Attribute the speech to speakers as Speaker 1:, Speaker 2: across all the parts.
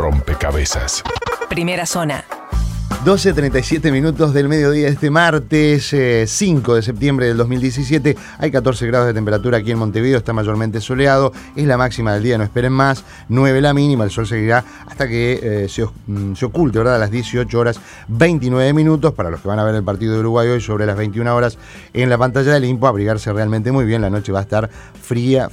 Speaker 1: rompecabezas.
Speaker 2: Primera zona.
Speaker 3: 12:37 minutos del mediodía este martes 5 de septiembre del 2017. Hay 14 grados de temperatura aquí en Montevideo, está mayormente soleado, es la máxima del día, no esperen más, 9 la mínima, el sol seguirá hasta que se oculte, ¿verdad? A las 18 horas 29 minutos, para los que van a ver el partido de Uruguay hoy sobre las 21 horas en la pantalla del Impo, abrigarse realmente muy bien, la noche va a estar fría.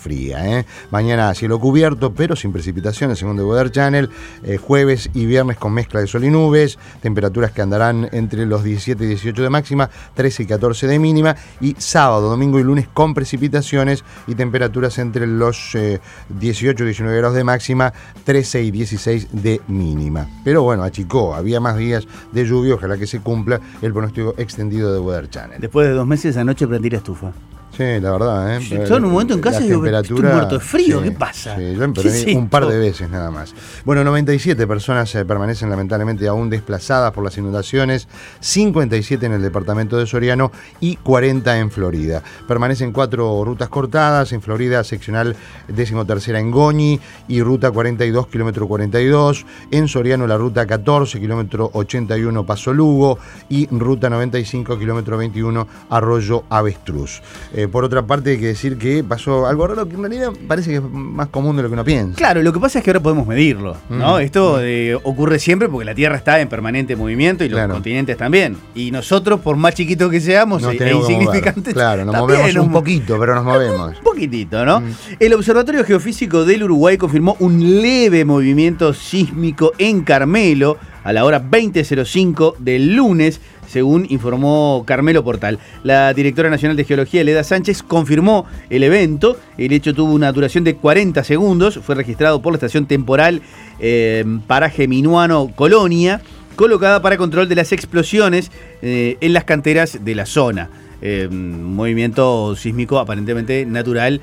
Speaker 3: Mañana cielo cubierto, pero sin precipitaciones, según The Weather Channel, jueves y viernes con mezcla de sol y nubes, temperaturas que andarán entre los 17 y 18 de máxima, 13 y 14 de mínima, y sábado, domingo y lunes con precipitaciones y temperaturas entre los 18 y 19 grados de máxima, 13 y 16 de mínima. Pero bueno, achicó, había más días de lluvia, ojalá que se cumpla el pronóstico extendido de Weather Channel.
Speaker 4: Después de 2 meses anoche prendí la estufa.
Speaker 3: Sí, la verdad,
Speaker 4: Yo estaba en un momento en casa y digo, estoy muerto de frío, ¿qué pasa?
Speaker 3: Sí, yo emprendí un par de veces nada más. Bueno, 97 personas permanecen lamentablemente aún desplazadas por las inundaciones, 57 en el departamento de Soriano y 40 en Florida. Permanecen 4 rutas cortadas, en Florida seccional 13ª en Goñi y ruta 42, kilómetro 42, en Soriano la ruta 14, kilómetro 81 Paso Lugo y ruta 95, kilómetro 21 Arroyo Avestruz. Por otra parte, hay que decir que pasó algo raro que en realidad parece que es más común de lo que uno piensa.
Speaker 4: Claro, lo que pasa es que ahora podemos medirlo, ¿no? Esto ocurre siempre porque la Tierra está en permanente movimiento y los continentes también. Y nosotros, por más chiquitos que seamos e insignificantes,
Speaker 3: claro, nos movemos un poquito, pero nos movemos.
Speaker 4: Un poquitito, ¿no? El Observatorio Geofísico del Uruguay confirmó un leve movimiento sísmico en Carmelo a la hora 20:05 del lunes, según informó Carmelo Portal. La directora nacional de Geología, Leda Sánchez, confirmó el evento. El hecho tuvo una duración de 40 segundos. Fue registrado por la estación temporal Paraje Minuano Colonia, colocada para control de las explosiones en las canteras de la zona. Movimiento sísmico aparentemente natural.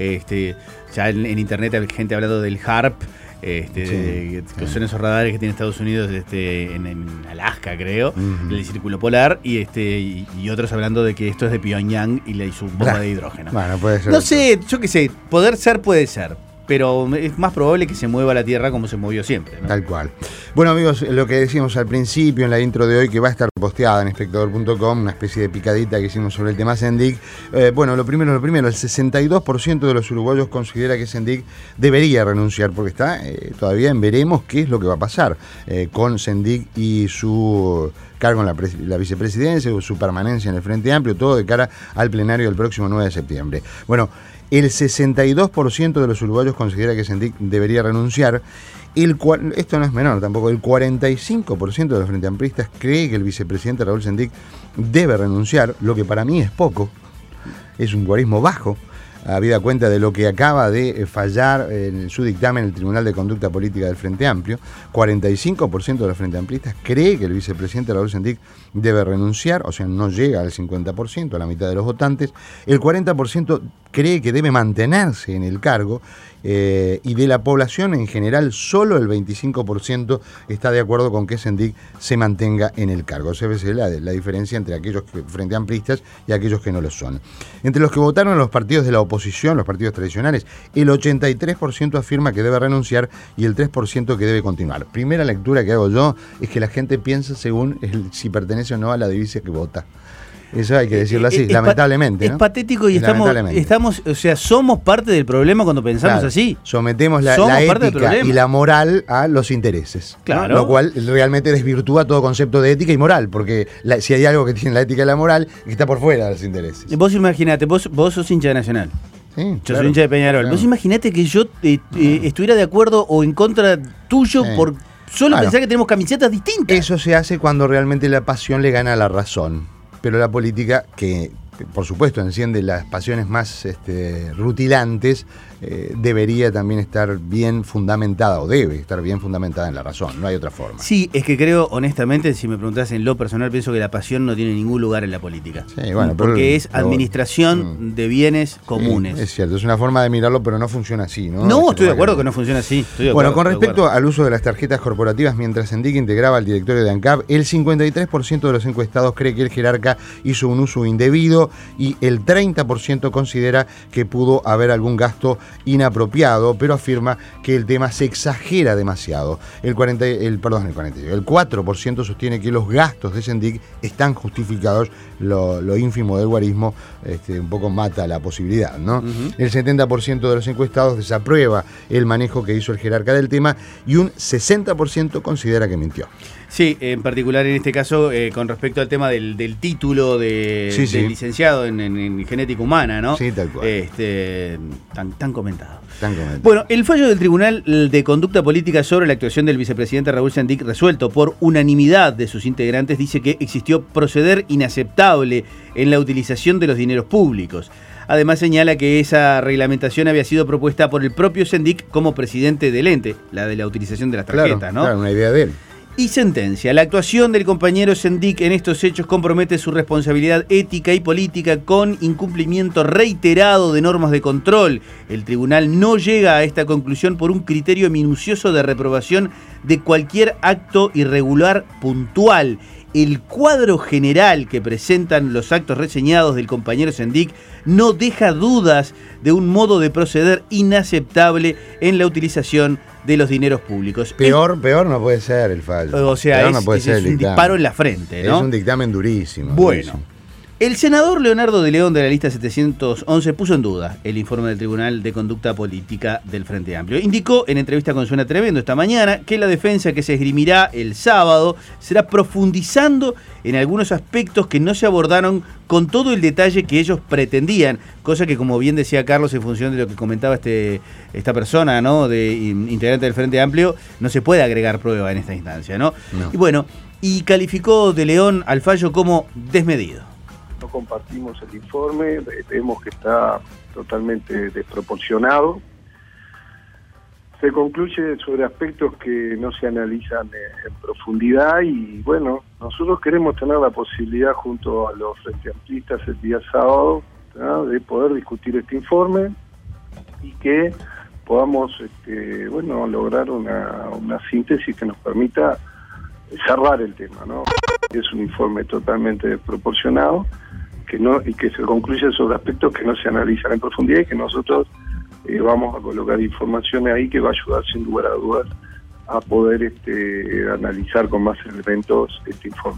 Speaker 4: Ya en internet hay gente hablando del HARP. Que son esos radares que tiene Estados Unidos en Alaska, creo, el círculo polar, y otros hablando de que esto es de Pyongyang y le hizo un bomba de hidrógeno.
Speaker 3: Bueno, puede ser.
Speaker 4: No sé, yo qué sé, puede ser, pero es más probable que se mueva la Tierra como se movió siempre, ¿no?
Speaker 3: Tal cual. Bueno, amigos, lo que decíamos al principio en la intro de hoy, que va a estar posteada en espectador.com, una especie de picadita que hicimos sobre el tema Sendik. Bueno, lo primero, el 62% de los uruguayos considera que Sendik debería renunciar, porque está todavía en veremos qué es lo que va a pasar con Sendik y su cargo en la vicepresidencia, su permanencia en el Frente Amplio, todo de cara al plenario del próximo 9 de septiembre. Bueno, el 62% de los uruguayos considera que Sendik debería renunciar. Esto no es menor tampoco. El 45% de los frente amplistas cree que el vicepresidente Raúl Sendik debe renunciar, lo que para mí es poco. Es un guarismo bajo, habida cuenta de lo que acaba de fallar en su dictamen el Tribunal de Conducta Política del Frente Amplio. 45% de los frente amplistas cree que el vicepresidente Raúl Sendik debe renunciar, o sea, no llega al 50%, a la mitad de los votantes. El 40% cree que debe mantenerse en el cargo, y de la población en general solo el 25% está de acuerdo con que Sendik se mantenga en el cargo. O sea, esa es la diferencia entre aquellos frente amplistas y aquellos que no lo son. Entre los que votaron los partidos de la oposición, los partidos tradicionales, el 83% afirma que debe renunciar y el 3% que debe continuar. Primera lectura que hago yo es que la gente piensa según si pertenece o no a la divisa que vota. Eso hay que decirlo así, lamentablemente, ¿no?
Speaker 4: Es patético y estamos, o sea, somos parte del problema cuando pensamos así.
Speaker 3: Sometemos la ética y la moral a los intereses.
Speaker 4: Claro.
Speaker 3: ¿no? Lo cual realmente desvirtúa todo concepto de ética y moral, porque si hay algo que tiene la ética y la moral, es que está por fuera de los intereses.
Speaker 4: Vos imaginate, vos sos hincha de Nacional.
Speaker 3: Sí,
Speaker 4: yo soy hincha de Peñarol. Claro. Vos imaginate que yo estuviera de acuerdo o en contra tuyo por solo pensar que tenemos camisetas distintas.
Speaker 3: Eso se hace cuando realmente la pasión le gana a la razón. Pero la política, que por supuesto enciende las pasiones más rutilantes, debería también estar bien fundamentada, o debe estar bien fundamentada en la razón, no hay otra forma.
Speaker 4: Sí, es que creo, honestamente, si me preguntás en lo personal, pienso que la pasión no tiene ningún lugar en la política.
Speaker 3: Sí, bueno,
Speaker 4: porque es administración de bienes comunes.
Speaker 3: Es cierto, es una forma de mirarlo, pero no funciona así, ¿no?
Speaker 4: No, estoy de acuerdo que no funciona así.
Speaker 3: Bueno, con respecto al uso de las tarjetas corporativas, mientras Sendik integraba el directorio de ANCAP, el 53% de los encuestados cree que el jerarca hizo un uso indebido y el 30% considera que pudo haber algún gasto inapropiado, pero afirma que el tema se exagera demasiado. El 4% sostiene que los gastos de Sendik están justificados. Lo ínfimo del guarismo un poco mata la posibilidad, ¿no? El 70% de los encuestados desaprueba el manejo que hizo el jerarca del tema y un 60% considera que mintió.
Speaker 4: Sí, en particular en este caso, con respecto al tema del título del licenciado en genética humana, ¿no?
Speaker 3: Sí, tal cual.
Speaker 4: Tan comentado. Bueno, el fallo del Tribunal de Conducta Política sobre la actuación del vicepresidente Raúl Sendik, resuelto por unanimidad de sus integrantes, dice que existió proceder inaceptable en la utilización de los dineros públicos. Además señala que esa reglamentación había sido propuesta por el propio Sendik como presidente del ente, la de la utilización de las tarjetas, ¿no?
Speaker 3: Claro, una idea de él.
Speaker 4: Y sentencia: la actuación del compañero Sendik en estos hechos compromete su responsabilidad ética y política con incumplimiento reiterado de normas de control. El tribunal no llega a esta conclusión por un criterio minucioso de reprobación de cualquier acto irregular puntual. El cuadro general que presentan los actos reseñados del compañero Sendik no deja dudas de un modo de proceder inaceptable en la utilización de los dineros públicos.
Speaker 3: Peor no puede ser el fallo.
Speaker 4: O sea, es un disparo en la frente, ¿no?
Speaker 3: Es un dictamen durísimo.
Speaker 4: Bueno,
Speaker 3: durísimo.
Speaker 4: El senador Leonardo de León de la lista 711 puso en duda el informe del Tribunal de Conducta Política del Frente Amplio. Indicó en entrevista con Suena Tremendo esta mañana que la defensa que se esgrimirá el sábado será profundizando en algunos aspectos que no se abordaron con todo el detalle que ellos pretendían, cosa que, como bien decía Carlos, en función de lo que comentaba esta persona, ¿no?, de integrante del Frente Amplio, no se puede agregar prueba en esta instancia, ¿no? Y bueno, y calificó de León al fallo como desmedido.
Speaker 1: No compartimos el informe, vemos que está totalmente desproporcionado. Se concluye sobre aspectos que no se analizan en profundidad y bueno, nosotros queremos tener la posibilidad junto a los frente amplistas el día sábado, ¿no?, de poder discutir este informe y que podamos lograr una síntesis que nos permita cerrar el tema, ¿no? Es un informe totalmente desproporcionado y que se concluye sobre aspectos que no se analizan en profundidad y que nosotros vamos a colocar informaciones ahí que va a ayudar sin lugar a dudas a poder analizar con más elementos este informe.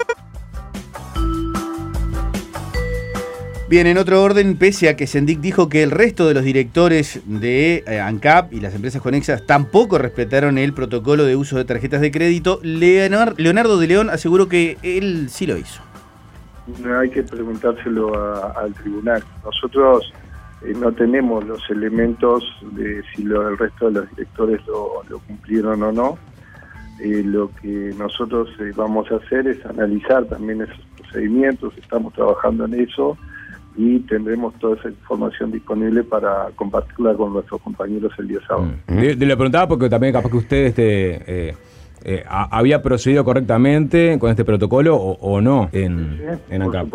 Speaker 4: Bien, en otro orden, pese a que Sendik dijo que el resto de los directores de ANCAP y las empresas conexas tampoco respetaron el protocolo de uso de tarjetas de crédito, Leonardo de León aseguró que él sí lo hizo.
Speaker 1: Hay que preguntárselo al tribunal. Nosotros no tenemos los elementos de si el resto de los directores lo cumplieron o no. Lo que nosotros vamos a hacer es analizar también esos procedimientos, estamos trabajando en eso y tendremos toda esa información disponible para compartirla con nuestros compañeros el día sábado.
Speaker 2: Le preguntaba porque también capaz que usted había procedido correctamente con este protocolo o no en ANCAP.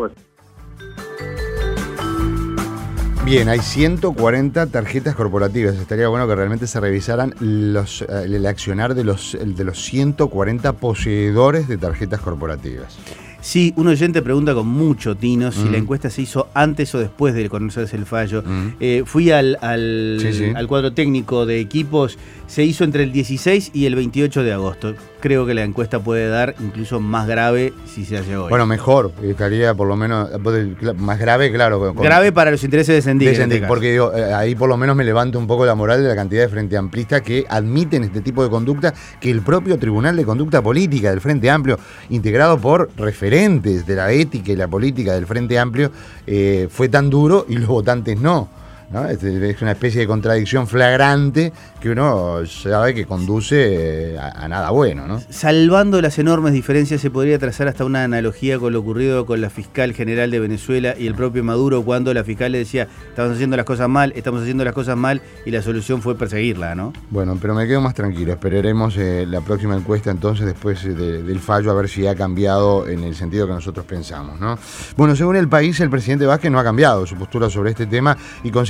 Speaker 3: Bien, hay 140 tarjetas corporativas. Estaría bueno que realmente se revisaran el accionar de los 140 poseedores de tarjetas corporativas.
Speaker 4: Sí, un oyente pregunta con mucho tino si la encuesta se hizo antes o después de conocerse el fallo. Fui al cuadro técnico de equipos, se hizo entre el 16 y el 28 de agosto. Creo que la encuesta puede dar incluso más grave si se hace hoy.
Speaker 3: Bueno, mejor, estaría por lo menos más grave, claro.
Speaker 4: Grave para los intereses de Sendik.
Speaker 3: Porque digo, ahí por lo menos me levanta un poco la moral de la cantidad de frente amplistas que admiten este tipo de conducta que el propio Tribunal de Conducta Política del Frente Amplio, integrado por referentes de la ética y la política del Frente Amplio, fue tan duro y los votantes no. ¿No? Es una especie de contradicción flagrante que uno sabe que conduce a nada bueno, ¿no?
Speaker 4: Salvando las enormes diferencias, se podría trazar hasta una analogía con lo ocurrido con la fiscal general de Venezuela y el propio Maduro, cuando la fiscal le decía, estamos haciendo las cosas mal, y la solución fue perseguirla, ¿no?
Speaker 3: Bueno, pero me quedo más tranquilo. Esperaremos la próxima encuesta entonces después del fallo a ver si ha cambiado en el sentido que nosotros pensamos, ¿no? Bueno, según El País, el presidente Vázquez no ha cambiado su postura sobre este tema y considera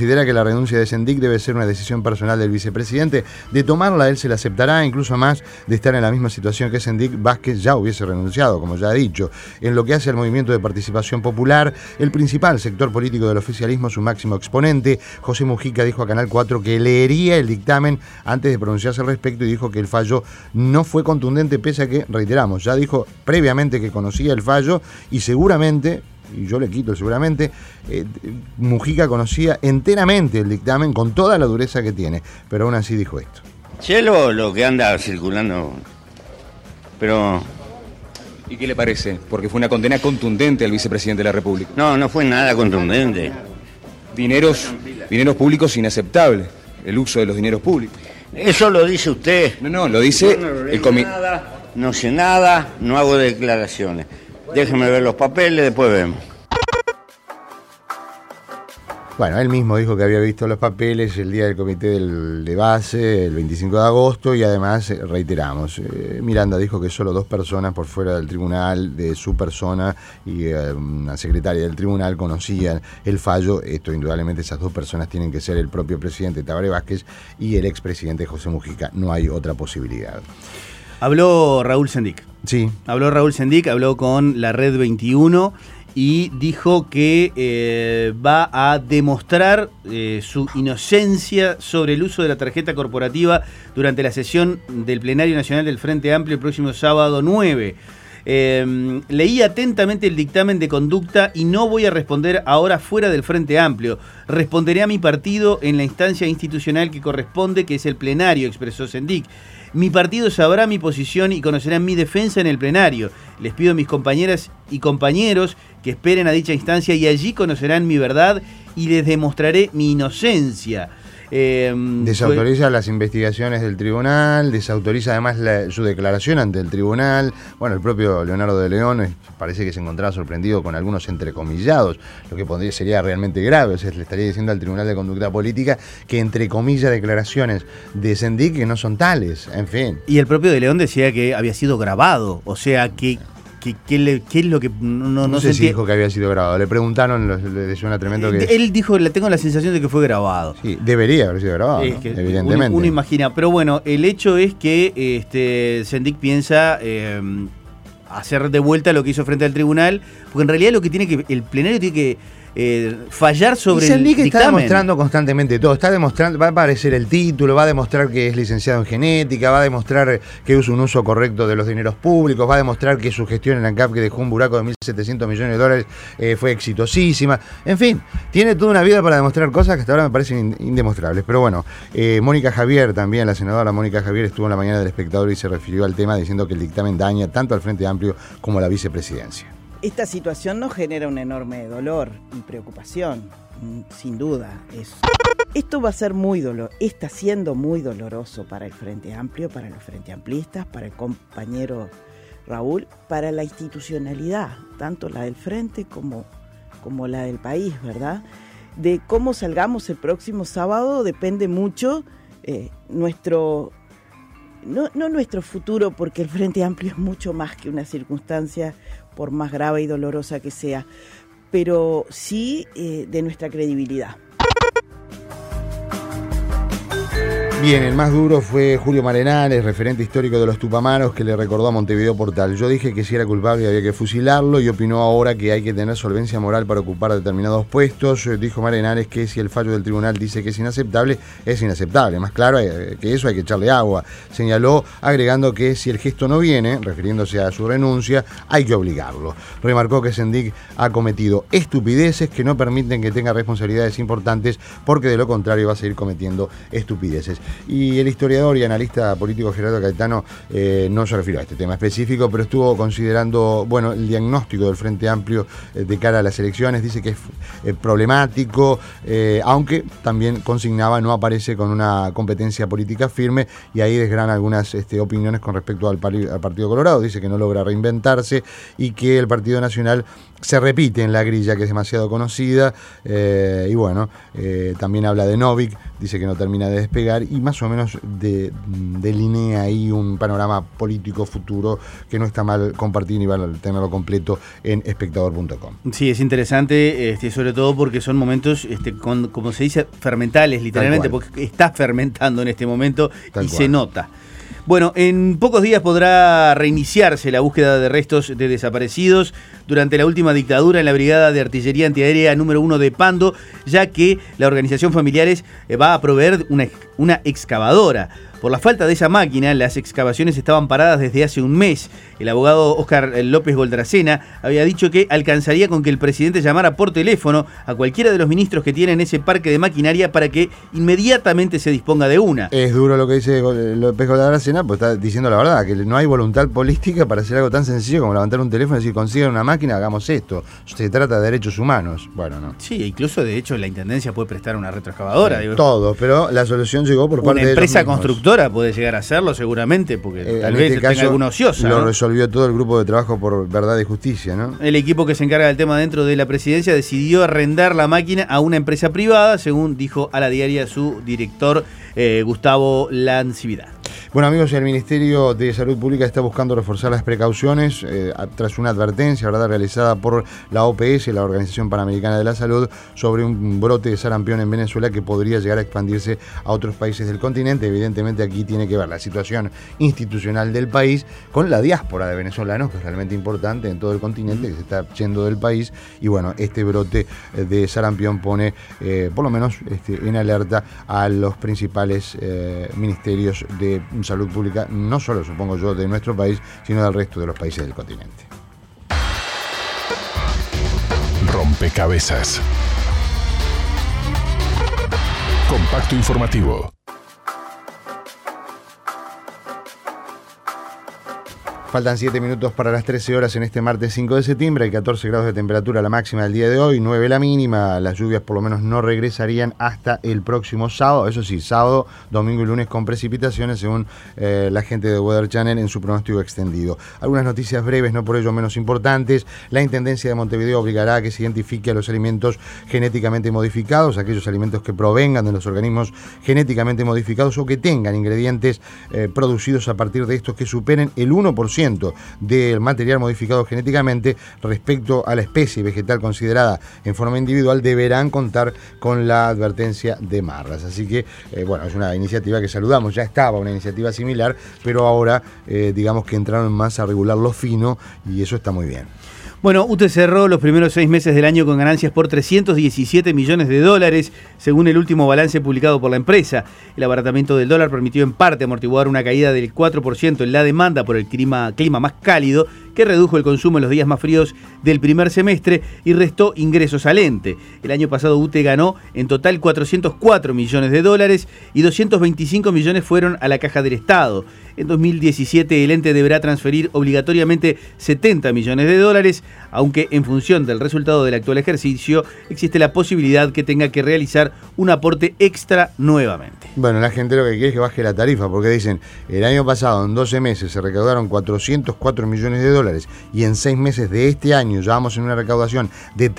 Speaker 3: considera que la renuncia de Sendik debe ser una decisión personal del vicepresidente. De tomarla, él se la aceptará, incluso más de estar en la misma situación que Sendik, Vázquez ya hubiese renunciado, como ya ha dicho. En lo que hace al movimiento de participación popular, el principal sector político del oficialismo, su máximo exponente, José Mujica, dijo a Canal 4 que leería el dictamen antes de pronunciarse al respecto y dijo que el fallo no fue contundente, pese a que, reiteramos, ya dijo previamente que conocía el fallo y seguramente, y yo le quito el seguramente, Mujica conocía enteramente el dictamen con toda la dureza que tiene, pero aún así dijo esto.
Speaker 5: Cielo, lo que anda circulando, pero...
Speaker 2: ¿Y qué le parece? Porque fue una condena contundente al vicepresidente de la República.
Speaker 5: No fue nada contundente.
Speaker 2: Dineros públicos inaceptables, el uso de los dineros públicos.
Speaker 5: Eso lo dice usted.
Speaker 2: No, lo dice el comité.
Speaker 5: No sé nada, no hago declaraciones. Déjeme ver los papeles, después vemos.
Speaker 3: Bueno, él mismo dijo que había visto los papeles el día del comité de base, el 25 de agosto, y además, reiteramos, Miranda dijo que solo 2 personas por fuera del tribunal, de su persona y una secretaria del tribunal, conocían el fallo. Esto, indudablemente, esas 2 personas tienen que ser el propio presidente Tabaré Vázquez y el expresidente José Mujica. No hay otra posibilidad.
Speaker 4: Habló Raúl Sendik.
Speaker 3: Sí.
Speaker 4: Habló con la Red 21 y dijo que va a demostrar su inocencia sobre el uso de la tarjeta corporativa durante la sesión del Plenario Nacional del Frente Amplio el próximo sábado 9. Leí atentamente el dictamen de conducta y no voy a responder ahora fuera del Frente Amplio. Responderé a mi partido en la instancia institucional que corresponde, que es el plenario, expresó Sendik. Mi partido sabrá mi posición y conocerá mi defensa en el plenario. Les pido a mis compañeras y compañeros que esperen a dicha instancia y allí conocerán mi verdad y les demostraré mi inocencia.
Speaker 3: Desautoriza las investigaciones del tribunal, desautoriza además su declaración ante el tribunal. Bueno, el propio Leonardo de León parece que se encontraba sorprendido con algunos entrecomillados, lo que sería realmente grave. O sea, le estaría diciendo al Tribunal de Conducta Política que entrecomilla declaraciones de Sendik que no son tales, en fin.
Speaker 4: Y el propio de León decía que había sido grabado, o sea que... ¿Qué es lo que no
Speaker 3: sé si dijo que había sido grabado? Le preguntaron, le suena tremendo que...
Speaker 4: Él dijo, tengo la sensación de que fue grabado.
Speaker 3: Sí, debería haber sido grabado, ¿no? Evidentemente.
Speaker 4: Uno imagina, pero bueno, el hecho es que Sendik piensa hacer de vuelta lo que hizo frente al tribunal, porque en realidad el plenario tiene que fallar sobre el dictamen.
Speaker 3: Está demostrando constantemente todo, va a aparecer el título, va a demostrar que es licenciado en genética, va a demostrar que usa un uso correcto de los dineros públicos, va a demostrar que su gestión en ANCAP, que dejó un buraco de $1.700 millones, fue exitosísima. En fin, tiene toda una vida para demostrar cosas que hasta ahora me parecen indemostrables. Pero bueno, Mónica Javier también, la senadora Mónica Javier, estuvo en la mañana del Espectador y se refirió al tema diciendo que el dictamen daña tanto al Frente Amplio como a la vicepresidencia.
Speaker 6: Esta situación nos genera un enorme dolor y preocupación, sin duda. Esto va a ser está siendo muy doloroso para el Frente Amplio, para los Frente Amplistas, para el compañero Raúl, para la institucionalidad, tanto la del Frente como la del país, ¿verdad? De cómo salgamos el próximo sábado depende mucho nuestro futuro, porque el Frente Amplio es mucho más que una circunstancia, por más grave y dolorosa que sea, pero sí de nuestra credibilidad.
Speaker 3: Bien, el más duro fue Julio Marenales, referente histórico de los Tupamaros, que le recordó a Montevideo Portal: yo dije que si era culpable había que fusilarlo, y opinó ahora que hay que tener solvencia moral para ocupar determinados puestos. Dijo Marenales que si el fallo del tribunal dice que es inaceptable, es inaceptable. Más claro que eso, hay que echarle agua. Señaló, agregando que si el gesto no viene, refiriéndose a su renuncia, hay que obligarlo. Remarcó que Sendik ha cometido estupideces que no permiten que tenga responsabilidades importantes, porque de lo contrario va a seguir cometiendo estupideces. Y el historiador y analista político Gerardo Caetano no se refirió a este tema específico, pero estuvo considerando, bueno, el diagnóstico del Frente Amplio de cara a las elecciones. Dice que es problemático, aunque también consignaba no aparece con una competencia política firme, y ahí desgrana algunas opiniones con respecto al Partido Colorado. Dice que no logra reinventarse y que el Partido Nacional se repite en la grilla, que es demasiado conocida, y bueno, también habla de Novik, dice que no termina de despegar, y más o menos delinea ahí un panorama político futuro que no está mal compartir ni van a tenerlo completo en espectador.com.
Speaker 4: Sí, es interesante, sobre todo porque son momentos, como se dice, fermentales, literalmente, porque está fermentando en este momento y se nota. Bueno, en pocos días podrá reiniciarse la búsqueda de restos de desaparecidos durante la última dictadura en la Brigada de Artillería Antiaérea número 1 de Pando, ya que la organización Familiares va a proveer una excavadora. Por la falta de esa máquina, las excavaciones estaban paradas desde hace un mes. El abogado Óscar López Goldracena había dicho que alcanzaría con que el presidente llamara por teléfono a cualquiera de los ministros que tienen ese parque de maquinaria para que inmediatamente se disponga de una.
Speaker 3: Es duro lo que dice López Goldracena, pues está diciendo la verdad, que no hay voluntad política para hacer algo tan sencillo como levantar un teléfono y decir, consigan una máquina, hagamos esto. Se trata de derechos humanos. Bueno, no.
Speaker 4: Sí, incluso de hecho la Intendencia puede prestar una retroexcavadora.
Speaker 3: Todo, pero la solución llegó por parte de
Speaker 4: una empresa constructora puede llegar a hacerlo seguramente, porque tal vez
Speaker 3: este caso
Speaker 4: tenga alguna ociosa.
Speaker 3: Lo
Speaker 4: ¿no?
Speaker 3: resolvió todo el grupo de trabajo por verdad y justicia, ¿no?
Speaker 4: El equipo que se encarga del tema dentro de la presidencia decidió arrendar la máquina a una empresa privada, según dijo a la diaria su director Gustavo Lancividad.
Speaker 3: Bueno, amigos, el Ministerio de Salud Pública está buscando reforzar las precauciones tras una advertencia, ¿verdad?, realizada por la OPS, la Organización Panamericana de la Salud, sobre un brote de sarampión en Venezuela que podría llegar a expandirse a otros países del continente. Evidentemente aquí tiene que ver la situación institucional del país con la diáspora de venezolanos, que es realmente importante en todo el continente, que se está yendo del país. Y bueno, este brote de sarampión pone, por lo menos, en alerta a los principales ministerios de salud pública, no solo, supongo yo, de nuestro país, sino del resto de los países del continente.
Speaker 7: Rompecabezas. Compacto informativo.
Speaker 3: Faltan 7 minutos para las 13 horas en este martes 5 de septiembre. Hay 14 grados de temperatura la máxima del día de hoy, 9 la mínima. Las lluvias por lo menos no regresarían hasta el próximo sábado. Eso sí, sábado, domingo y lunes con precipitaciones, según la gente de Weather Channel en su pronóstico extendido. Algunas noticias breves, no por ello menos importantes. La Intendencia de Montevideo obligará a que se identifique a los alimentos genéticamente modificados, aquellos alimentos que provengan de los organismos genéticamente modificados o que tengan ingredientes producidos a partir de estos que superen el 1% del material modificado genéticamente respecto a la especie vegetal considerada en forma individual, deberán contar con la advertencia de Marras. Así que, bueno, es una iniciativa que saludamos. Ya estaba una iniciativa similar, pero ahora digamos que entraron más a regular lo fino y eso está muy bien.
Speaker 4: Bueno, UTE cerró los primeros 6 meses del año con ganancias por $317 millones, según el último balance publicado por la empresa. El abaratamiento del dólar permitió en parte amortiguar una caída del 4% en la demanda por el clima más cálido, que redujo el consumo en los días más fríos del primer semestre y restó ingresos al ente. El año pasado UTE ganó en total $404 millones y 225 millones fueron a la caja del Estado. En 2017 el ente deberá transferir obligatoriamente $70 millones, aunque en función del resultado del actual ejercicio existe la posibilidad que tenga que realizar un aporte extra nuevamente.
Speaker 3: Bueno, la gente lo que quiere es que baje la tarifa, porque dicen, el año pasado en 12 meses se recaudaron $404 millones y en 6 meses de este año ya vamos en una recaudación de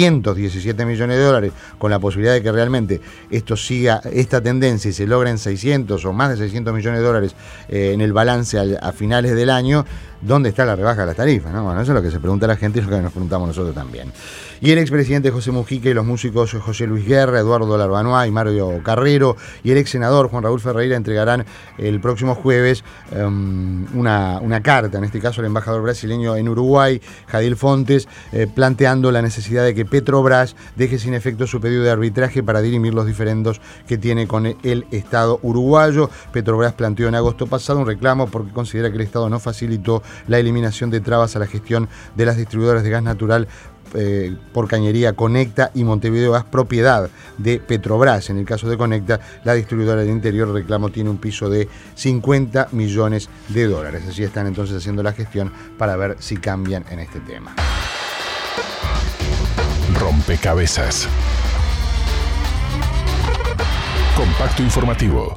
Speaker 3: $317 millones, con la posibilidad de que realmente esto siga esta tendencia y se logren 600 o más de $600 millones en el balance a finales del año. ¿Dónde está la rebaja de las tarifas? ¿No? Bueno, eso es lo que se pregunta la gente y lo que nos preguntamos nosotros también. Y el expresidente José Mujica y los músicos José Luis Guerra, Eduardo Larbanois y Mario Carrero y el ex senador Juan Raúl Ferreira entregarán el próximo jueves una carta, en este caso al embajador brasileño en Uruguay, Jadil Fontes, planteando la necesidad de que Petrobras deje sin efecto su pedido de arbitraje para dirimir los diferendos que tiene con el Estado uruguayo. Petrobras planteó en agosto pasado un reclamo porque considera que el Estado no facilitó la eliminación de trabas a la gestión de las distribuidoras de gas natural por Cañería Conecta y Montevideo Gas, propiedad de Petrobras. En el caso de Conecta, la distribuidora del interior reclamo tiene un piso de $50 millones. Así están entonces haciendo la gestión para ver si cambian en este tema.
Speaker 7: Rompecabezas. Compacto informativo.